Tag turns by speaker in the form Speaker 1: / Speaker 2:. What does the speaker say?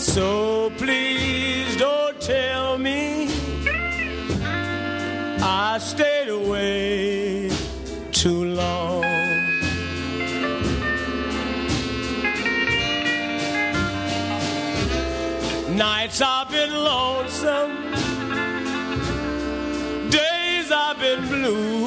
Speaker 1: So please don't tell me I stayed away too long. Nights I've been lonesome, days I've been blue.